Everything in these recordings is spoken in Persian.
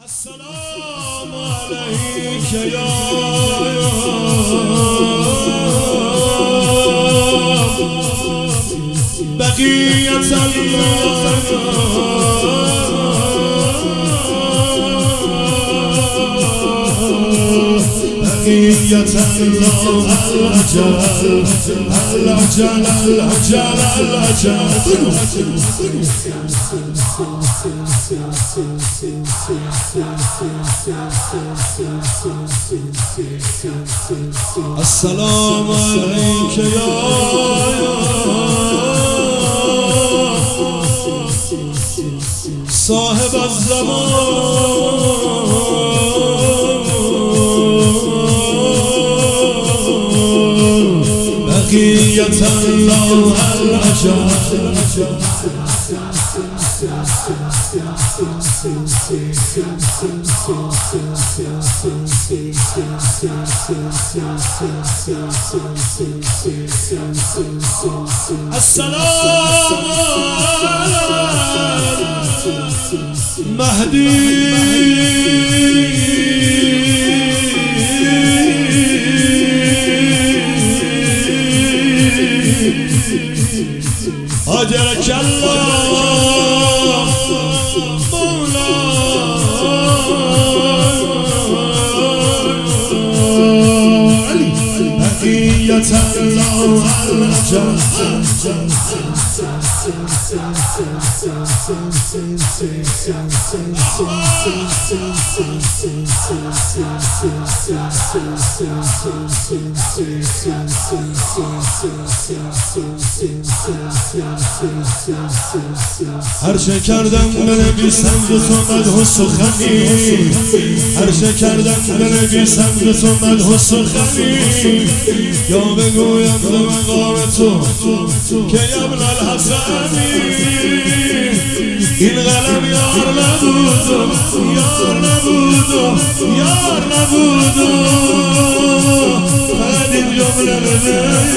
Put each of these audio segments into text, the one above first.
السلام عليك يا بقية الله بقية الله الأجل الأجل الأجل السلام عليك يا صاحب الزمان بقية الله الأجل السلام مهدي أجرك الله مولاي بقية الله الأجل هر چه کردم بنویسم به تو مدح و سخنی هر چه کردم بنویسم به تو مدح و سخنی یا بگویم به مقام تو که ابن الحسنی این قلم یار نبود یار نبود یار نبود فقط این جمله بده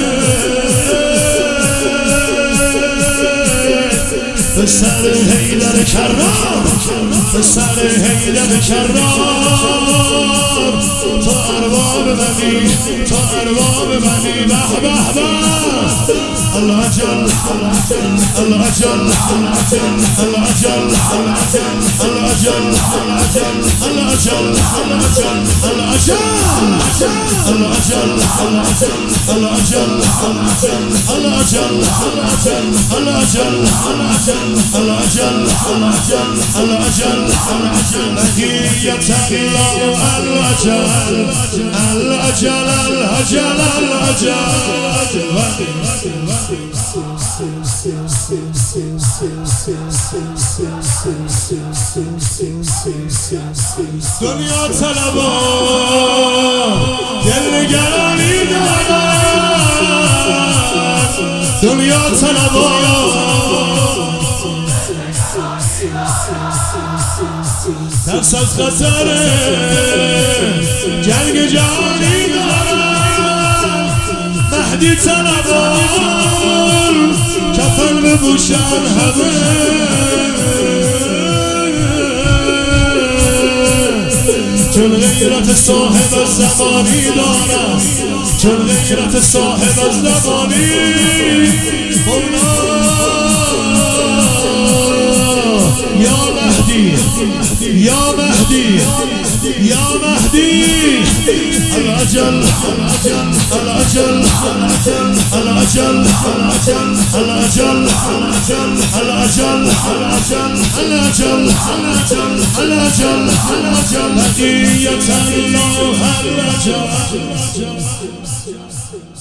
پسر حیدر کرار پسر حیدر کرار تو ارباب بنی تو ارباب بنی به به به الله جل الله جل الله جل الله جل الله جل الله جل الله جل الله جل الله جل الله جل الله جل الله جل الأجل الأجل بقية الله الأجل الأجل الأجل دنیا طلبا دل نگرانی دارد دنیا طلبا ترس از خطر جنگ جهانی دارد مهدی طلبان کفن بپوشن همه چون غیرت صاحب زمانی دارد چون غیرت صاحب زمانی مولا یا مهدی یا مهدی یا مهدی الأجل الأجل الأجل الأجل الأجل الأجل الأجل الأجل بقية الله الأجل